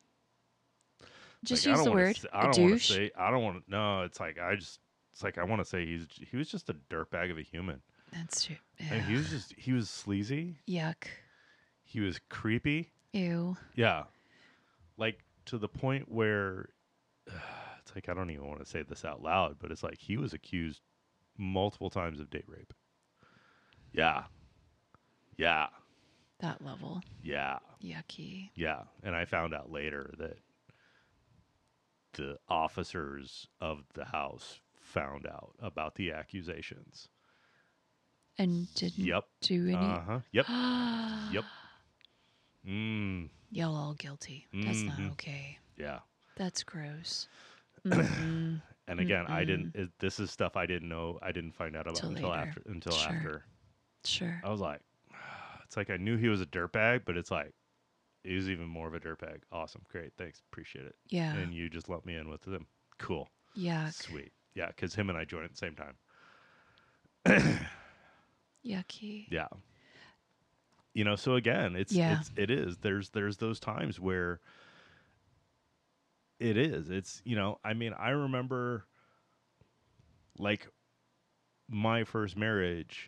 Just like, I use don't the wanna word. Say, I a don't want to douche. say. I don't want to. No, it's like I just. It's like I want to say he's. He was just a dirtbag of a human. That's true. And he was just. He was sleazy. Yuck. He was creepy. Ew. Yeah. Like to the point where, uh, it's like I don't even want to say this out loud, but it's like he was accused multiple times of date rape. Yeah. Yeah. that level. Yeah. Yucky. Yeah. And I found out later that the officers of the house found out about the accusations. And didn't Yep. do any. Uh-huh. Yep. Yep. Mm. Y'all all guilty. That's Mhm. not okay. Yeah. That's gross. Mm-mm. And again, I Mm-mm. didn't. It, this is stuff I didn't know. I didn't find out about Till until later. after. Until Sure. after. Sure. I was like, it's like I knew he was a dirtbag, but it's like he was even more of a dirtbag. Awesome, great, thanks, appreciate it. Yeah. And you just lumped me in with them. Cool. Yuck. Sweet. Yeah, because him and I joined at the same time. Yucky. Yeah. You know, so again, it's Yeah. it's it is. There's there's those times where it is. It's, you know, I mean, I remember like my first marriage.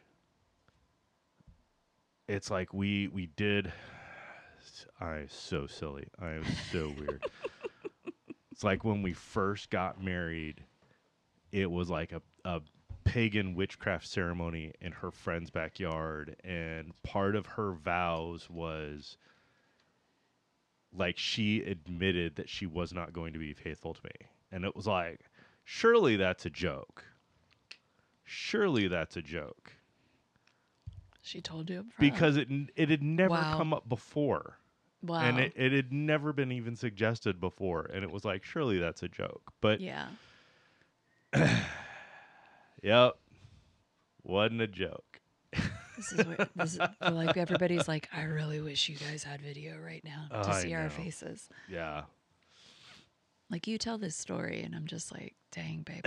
It's like we we did I'm so silly. I am so weird. It's like when we first got married, it was like a, a pagan witchcraft ceremony in her friend's backyard, and part of her vows was like she admitted that she was not going to be faithful to me. And it was like, surely that's a joke. Surely that's a joke. She told you up front. Because it it had never Wow. come up before. Wow. And it, it had never been even suggested before. And it was like, surely that's a joke. But, yeah. yep, wasn't a joke. This is what this is like. Everybody's like, I really wish you guys had video right now to I see know. our faces. Yeah. Like, you tell this story, and I'm just like, dang, baby.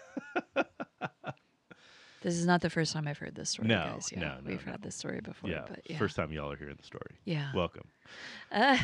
This is not the first time I've heard this story, No, guys. Yeah, no, no, we've no. had this story before, Yeah. but yeah. First time y'all are hearing the story. Yeah. Welcome. Uh,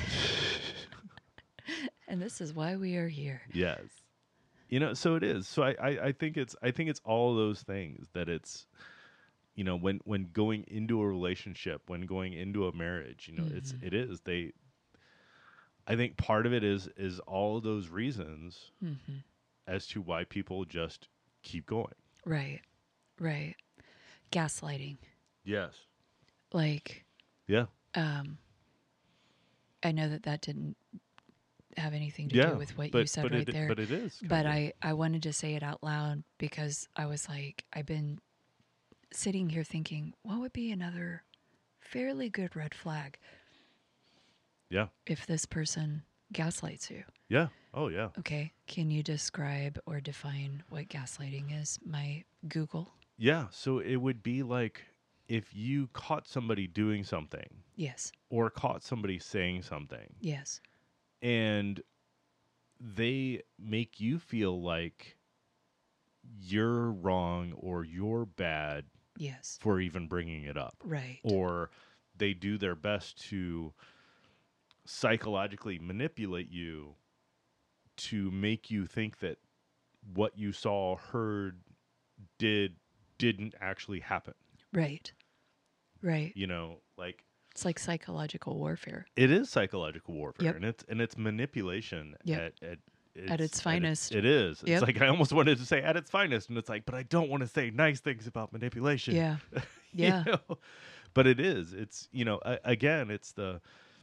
and this is why we are here. Yes. You know, so it is. So I, I, I think it's I think it's all those things that it's, you know, when when going into a relationship, when going into a marriage, you know, it's Mhm. it is. They I think part of it is is all those reasons hmm as to why people just keep going. Right. Right. Gaslighting. Yes. Like, Yeah. um, I know that that didn't have anything to yeah. do with what but, you said but right it, there. But it is. But kinda. I, I wanted to say it out loud because I was like, I've been sitting here thinking, what would be another fairly good red flag Yeah. if this person gaslights you? Yeah. Oh yeah. Okay, can you describe or define what gaslighting is? My Google. Yeah. So it would be like if you caught somebody doing something Yes, or caught somebody saying something yes, and they make you feel like you're wrong or you're bad yes, for even bringing it up. right. Or they do their best to psychologically manipulate you to make you think that what you saw, heard, did, didn't actually happen. Right, right. You know, like It's like psychological warfare. it is psychological warfare, Yep. and it's and it's manipulation Yep. at at At its finest. it is. Yep. It's like I almost wanted to say at its finest, and it's like, but I don't want to say nice things about manipulation. Yeah, You yeah, know? But it is. It's you know a, again, it's the.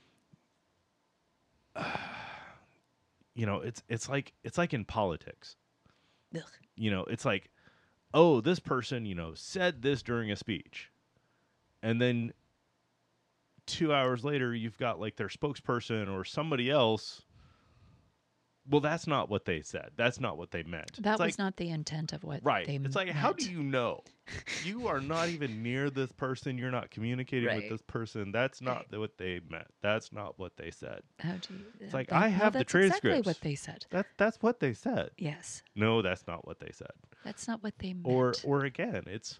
You know, it's it's like it's like in politics. Ugh. You know, it's like, oh, this person, you know, said this during a speech, and then two hours later, you've got like their spokesperson or somebody else. Well, that's not what they said. That's not what they meant. That It's was like, not the intent of what right. they It's like, meant. how do you know? You are not even near this person. You're not communicating Right. with this person. That's not Right. the- what they meant. That's not what they said. How do you? It's like, that- I no, have the that's exactly transcripts. what they said. That that's what they said. Yes, No, that's not what they said. that's not what they meant. Or or again, it's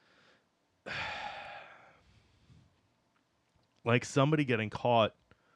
like somebody getting caught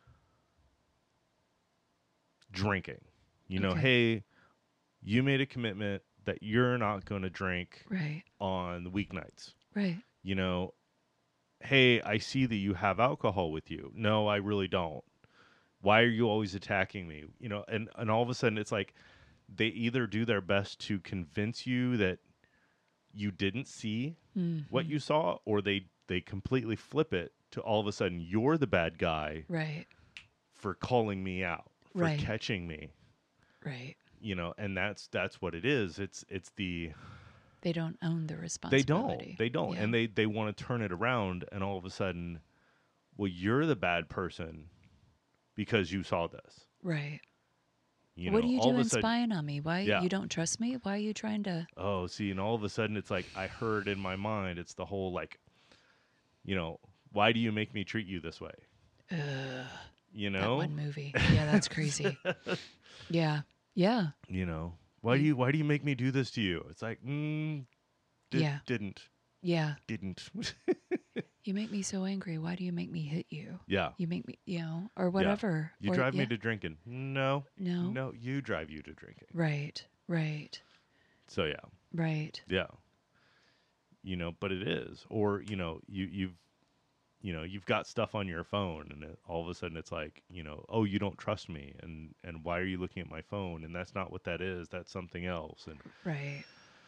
drinking. You know, Okay. hey, you made a commitment that you're not going to drink right, on the weeknights. right, You know, hey, I see that you have alcohol with you. No, I really don't. Why are you always attacking me? You know, and, and all of a sudden it's like they either do their best to convince you that you didn't see Mhm. what you saw, or they, they completely flip it to all of a sudden you're the bad guy Right. for calling me out, for Right. catching me. Right. You know, and that's that's what it is. It's it's the They don't own the they responsibility. don't. They don't. Yeah. And they they want to turn it around and all of a sudden, well, you're the bad person because you saw this. Right. You What know, are you all of doing a sudden, spying on me? Why Yeah. you don't trust me? Why are you trying to oh, see, and all of a sudden it's like I heard in my mind, it's the whole like, you know, why do you make me treat you this way? Ugh, You that know? one movie? Yeah, that's crazy. Yeah. Yeah. You know, why do You- you why do you make me do this to you? It's like, mm, did, Yeah. didn't, Yeah. didn't. You make me so angry. Why do you make me hit you? yeah. You make me, you know, or whatever. You or, drive yeah. me to drinking. No, No. no, you drive you to drinking. Right. Right. So yeah, Right. yeah. You know, but it is, or you know, you you've, you know, you've got stuff on your phone, and it, all of a sudden it's like, you know, oh, you don't trust me, and and why are you looking at my phone? And that's not what that is. That's something else. And Right.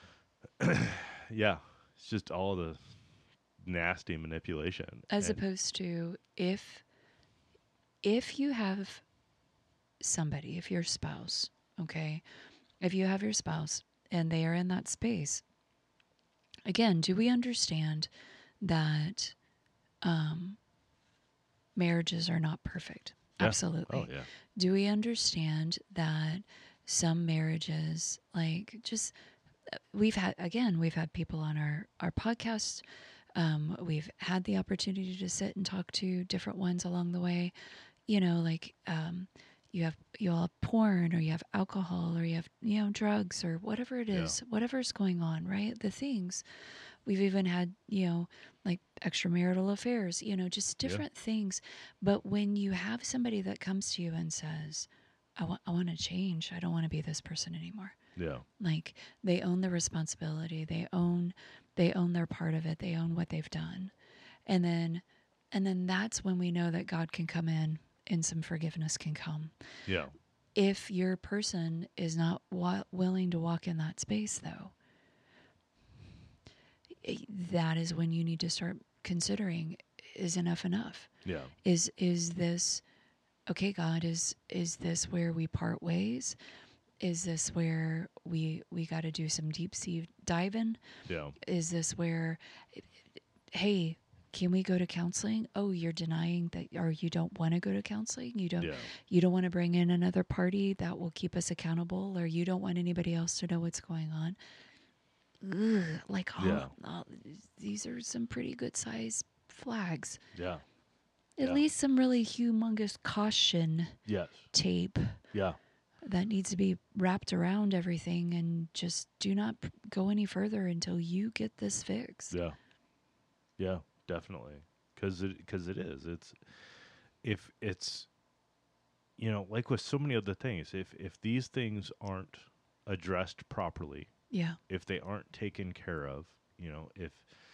yeah, it's just all the nasty manipulation. As And- opposed to if if you have somebody, if your spouse, okay, if you have your spouse and they are in that space, again, do we understand that um, marriages are not perfect? Yeah. Absolutely. Oh yeah. Do we understand that some marriages, like just uh, we've had again, we've had people on our our podcast. Um, we've had the opportunity to sit and talk to different ones along the way. You know, like um, you have you all have porn, or you have alcohol, or you have you know drugs, or whatever it Yeah. is, whatever's going on, right? The things we've even had, you know, like extramarital affairs, you know, just Yeah. different things. But when you have somebody that comes to you and says, "I want, I want to change. I don't want to be this person anymore." Yeah. Like they own the responsibility. They own, they own their part of it. They own what they've done, and then, and then that's when we know that God can come in and some forgiveness can come. Yeah. If your person is not wa- willing to walk in that space, though, i- that is when you need to start considering: is enough enough? Yeah. Is is this okay? God, is is this where we part ways? Is this where we we got to do some deep sea diving? Yeah. Is this where, hey, can we go to counseling? Oh, you're denying that, or you don't want to go to counseling. You don't. Yeah. You don't want to bring in another party that will keep us accountable, or you don't want anybody else to know what's going on. Ugh, like all, Yeah. all, these are some pretty good size flags. Yeah. At Yeah. least some really humongous caution Yes. tape Yeah. that needs to be wrapped around everything, and just do not p- go any further until you get this fixed. Yeah. Yeah, definitely. Cuz it cuz it is. It's if it's you know, like with so many other things, if if these things aren't addressed properly, Yeah. if they aren't taken care of, you know, if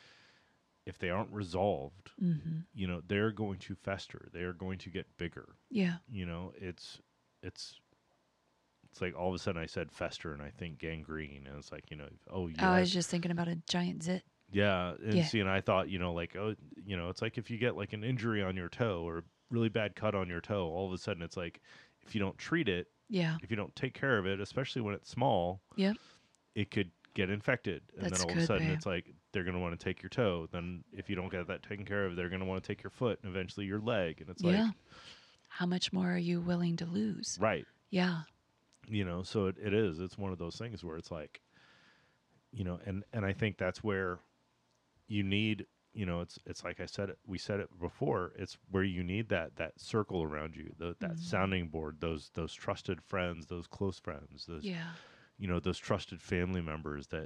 if they aren't resolved, Mm-hmm. you know, they're going to fester. They're going to get bigger. Yeah. You know, it's it's it's like all of a sudden I said fester and I think gangrene, and it's like, you know, oh yeah, Oh, I was just thinking about a giant zit. yeah, and Yeah. see, and I thought, you know, like, oh, you know, it's like if you get like an injury on your toe or a really bad cut on your toe, all of a sudden it's like if you don't treat it, Yeah. if you don't take care of it, especially when it's small, Yep. it could get infected, and That's then all of good, a sudden babe. it's like they're going to want to take your toe. Then if you don't get that taken care of, they're going to want to take your foot and eventually your leg, and it's Yeah. like, How much more are you willing to lose? right. Yeah. You know, so it, it is it's one of those things where it's like, you know, and and I think that's where you need, you know, it's it's like I said it we said it before, it's where you need that that circle around you, the, that Mhm. sounding board, those those trusted friends, those close friends, those Yeah. you know, those trusted family members that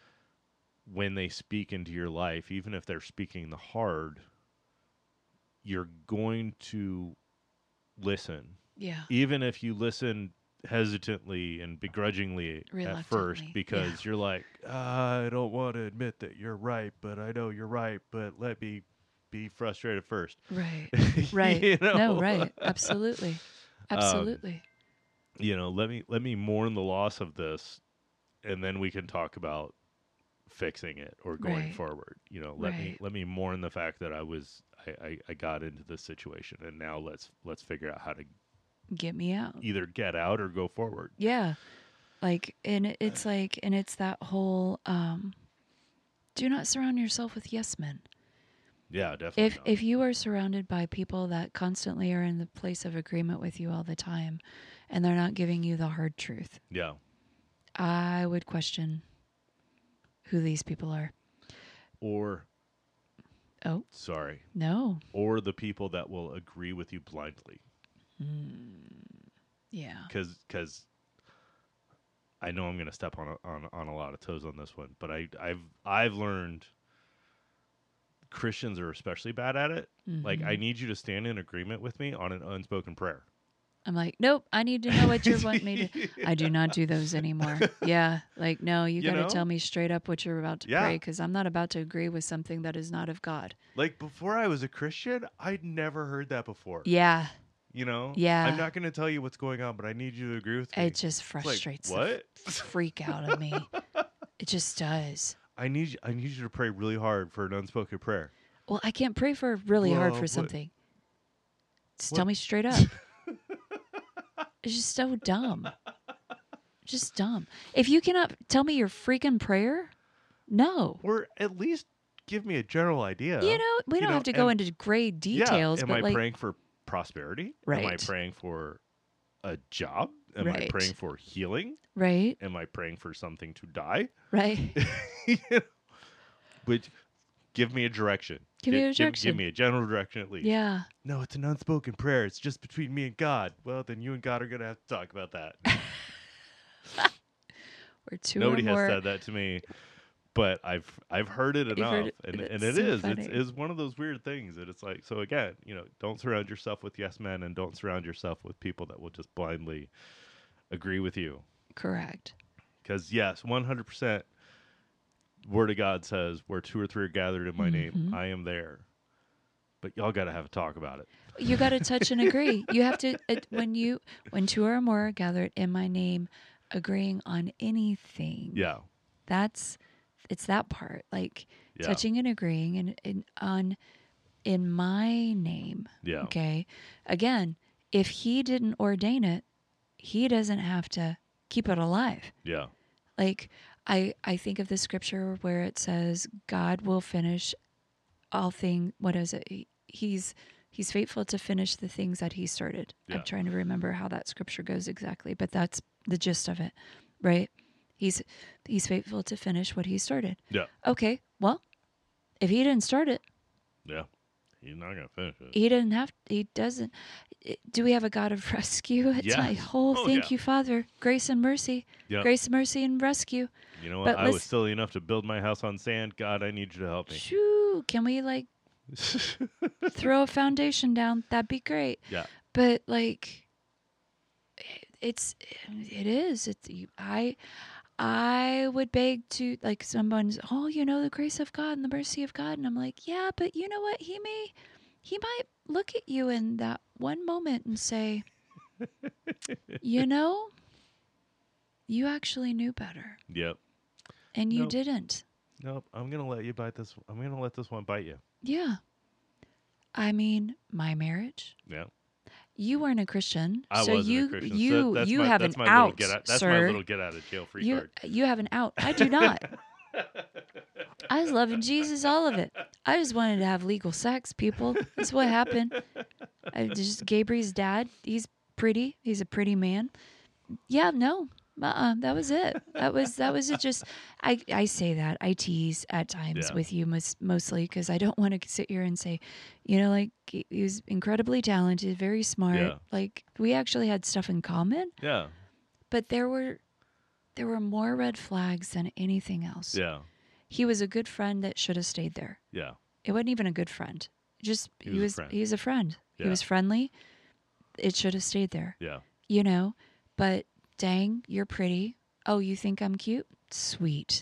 when they speak into your life, even if they're speaking the hard, you're going to listen, Yeah. even if you listen hesitantly and begrudgingly at first, Reluctantly, because you're like, ah, I don't want to admit that you're right, but I know you're right, but let me be frustrated first. Right. Right. You know? No, right. Absolutely. Absolutely. You know, let me let me mourn the loss of this, and then we can talk about fixing it or going Right. forward. You know, let me Right. let me mourn the fact that I was I, I, I got into this situation, and now let's let's figure out how to Get me out. either get out or go forward. Yeah. Like, and it- it's like, and it's that whole, um, do not surround yourself with yes men. Yeah, definitely. If not. if you are surrounded by people that constantly are in the place of agreement with you all the time, and they're not giving you the hard truth, yeah, I would question who these people are. or Oh, sorry, no. or the people that will agree with you blindly, Yeah. because I know I'm going to step on a, on on a lot of toes on this one, but I I've I've learned Christians are especially bad at it. Like, I Mhm. need you to stand in agreement with me on an unspoken prayer. I'm like, nope, I need to know what you want me to. I do not do those anymore. Yeah. Like, no, you, You got to know? tell me straight up what you're about to Yeah. pray, because I'm not about to agree with something that is not of God. Like, before I was a Christian, I'd never heard that before. Yeah. You know? Yeah. I'm not going to tell you what's going on, but I need you to agree with me. It just It's like, frustrates the what? f- freak out of me. It just does. I need I need you to pray really hard for an unspoken prayer. Well, I can't pray for really hard Well, for what- something. Just what- tell me straight up. It's just so dumb. Just dumb. If you cannot tell me your freaking prayer, no. Or at least give me a general idea. You know, we You don't know, have to go and- into great Yeah. details, Am but I like, praying for prosperity? Am I Right. praying for a job? Am I Right. praying for healing? right, Am I praying for something to die? right. You know? But give me a direction. Give me Gi- a Give, direction. me a general direction at least. Yeah. No, it's an unspoken prayer. It's just between me and God. Well, then you and God are going to have to talk about that. Or two Nobody or has more. said that to me, but I've I've heard it You've enough, heard it, and and and it's it so is funny. it's is one of those weird things that it's like. So again, you know, don't surround yourself with yes men, and don't surround yourself with people that will just blindly agree with you. Correct. Because yes, one hundred percent, Word of God says, "Where two or three are gathered in my name, Mhm. I am there." But y'all got to have a talk about it. You got to touch and agree. You have to it, when you when two or more are gathered in my name, agreeing on anything. Yeah, That's it's that part. Like yeah, touching and agreeing and, and on in my name. yeah, Okay. Again, if he didn't ordain it, he doesn't have to keep it alive. yeah, Like I I think of the scripture where it says God will finish all thing what is it? He- He's he's faithful to finish the things that he started. Yeah. I'm trying to remember how that scripture goes exactly, but that's the gist of it, right? He's he's faithful to finish what he started. yeah, Okay, well, if he didn't start it, yeah. He's not gonna finish it. he didn't have he doesn't do we have a God of rescue? It's my Yes. whole Oh, thank yeah. you, Father. Grace and mercy. Yeah. Grace, mercy, and rescue. You know what? but I was let's- silly enough to build my house on sand. God, I need you to help me. Shoo, can we like throw a foundation down? That'd be great. Yeah. But like, it's it is. It's I I would beg to like someone's. Oh, you know the grace of God and the mercy of God, and I'm like, yeah, but you know what? He may he might look at you in that one moment and say, you know, you actually knew better, Yep. and you Nope. didn't. Nope. I'm gonna let you bite this. I'm gonna let this one bite you. Yeah. I mean, my marriage. Yeah. You weren't a Christian, I so wasn't you a Christian. so you that's you my, have that's an my little out, get out. That's sir. my little get out of jail free you card. you have an out. I do not. I was loving Jesus, all of it. I just wanted to have legal sex, people. That's what happened. I just Gabriel's dad. He's pretty. He's a pretty man. Yeah, no, uh-uh, that was it. That was that was it. Just I I say that I tease at times Yeah. with you, mos- mostly because I don't want to sit here and say, you know, like he he was incredibly talented, very smart. Yeah. Like we actually had stuff in common, Yeah. but there were there were more red flags than anything else. Yeah. He was a good friend that should have stayed there. Yeah. It wasn't even a good friend. Just He he was a was friend. he was a friend. Yeah. He was friendly. It should have stayed there. Yeah. You know, but dang, you're pretty. Oh, you think I'm cute? Sweet.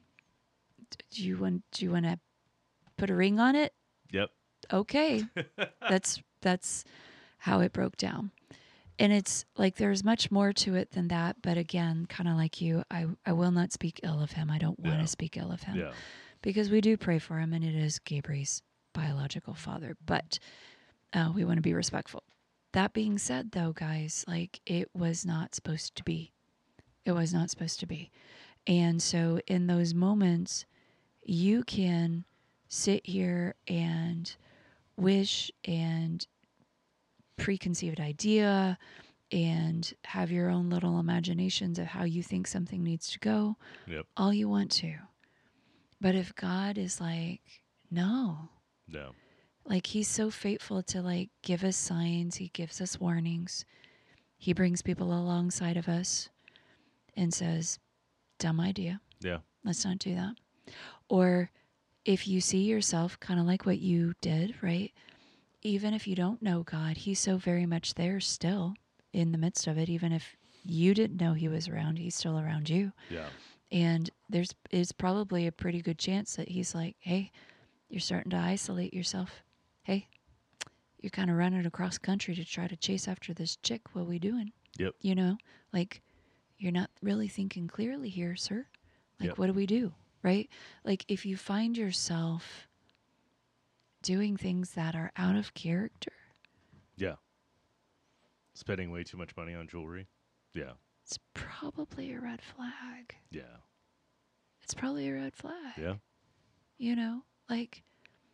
Do you want do you want to put a ring on it? Yep. Okay. that's that's how it broke down. and it's like there's much more to it than that. But again, kind of like you, I, I will not speak ill of him. I don't want to Yeah. speak ill of him Yeah. because we do pray for him, and it is Gabriel's biological father. But uh, we want to be respectful. That being said, though, guys, like it was not supposed to be. It was not supposed to be. And so in those moments, you can sit here and wish and preconceived idea and have your own little imaginations of how you think something needs to go Yep. all you want to. But if God is like, no, Yeah. like he's so faithful to like give us signs, he gives us warnings, he brings people alongside of us and says, dumb idea, Yeah. let's not do that. Or if you see yourself kind of like what you did, right? Even if you don't know God, he's so very much there still in the midst of it. Even if you didn't know he was around, he's still around you. Yeah. And there's is probably a pretty good chance that he's like, hey, you're starting to isolate yourself. Hey, you're kind of running across country to try to chase after this chick. What are we doing? Yep. You know, like you're not really thinking clearly here, sir. Like, Yep. what do we do? Right? Like if you find yourself doing things that are out of character, Yeah. Spending way too much money on jewelry. Yeah. it's probably a red flag. Yeah. It's probably a red flag. Yeah. You know, like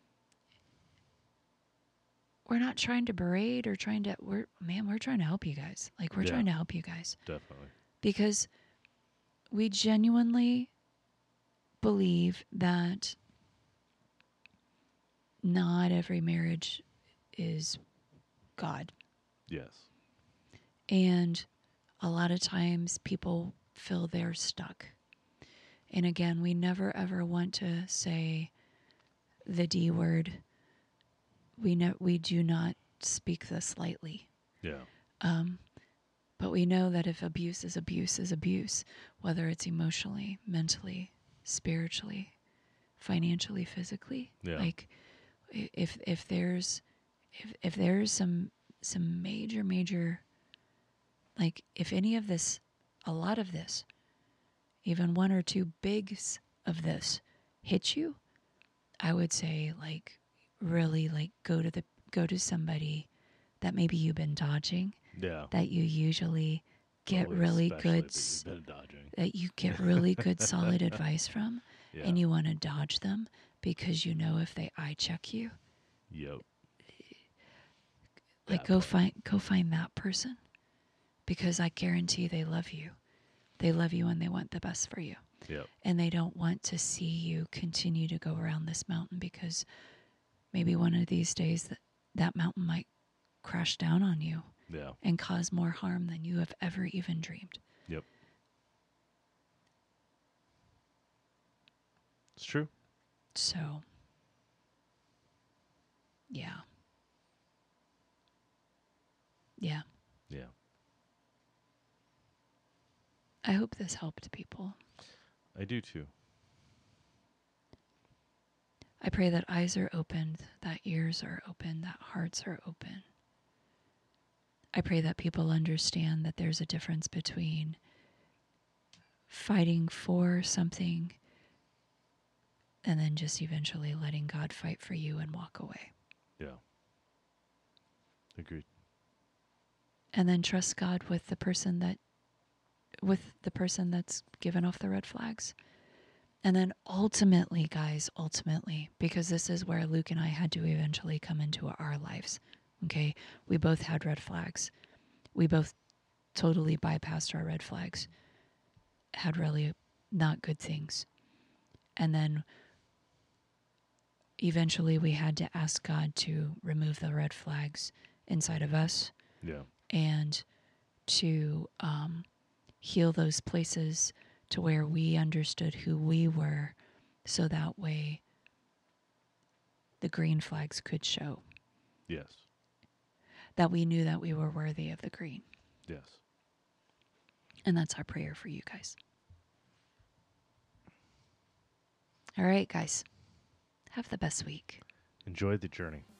we're not trying to berate or trying to, we're, man, we're trying to help you guys. Like we're Yeah. trying to help you guys Definitely. because we genuinely believe that not every marriage is God. Yes. And a lot of times people feel they're stuck. And again, we never ever want to say the D word. We know we do not speak this lightly. Yeah. Um, but we know that if abuse is abuse is abuse, whether it's emotionally, mentally, spiritually, financially, physically, Yeah. like i- if if there's if if there's some some major major like if any of this, a lot of this, even one or two bigs of this hit you, I would say like really like go to the go to somebody that maybe you've been dodging, Yeah. that you usually get Probably really especially good that s- you've been dodging. that you get really good solid advice from, Yeah. and you want to dodge them because you know if they eye check you, Yep. like That go part. find go find that person, because I guarantee they love you. They love you and they want the best for you. Yep. And they don't want to see you continue to go around this mountain, because maybe one of these days that, that mountain might crash down on you Yeah. and cause more harm than you have ever even dreamed. Yep. It's true. So, yeah. Yeah. Yeah. I hope this helped people. I do too. I pray that eyes are opened, that ears are open, that hearts are open. I pray that people understand that there's a difference between fighting for something and then just eventually letting God fight for you and walk away. Yeah. Agreed. And then trust God with the person that with the person that's given off the red flags. And then ultimately, guys, ultimately, because this is where Luke and I had to eventually come into our lives. Okay? We both had red flags. We both totally bypassed our red flags. Had really not good things. And then eventually we had to ask God to remove the red flags inside of us Yeah. and to um, heal those places to where we understood who we were, so that way the green flags could show Yes. that we knew that we were worthy of the green. Yes. And that's our prayer for you guys. All right, guys. Have the best week. Enjoy the journey.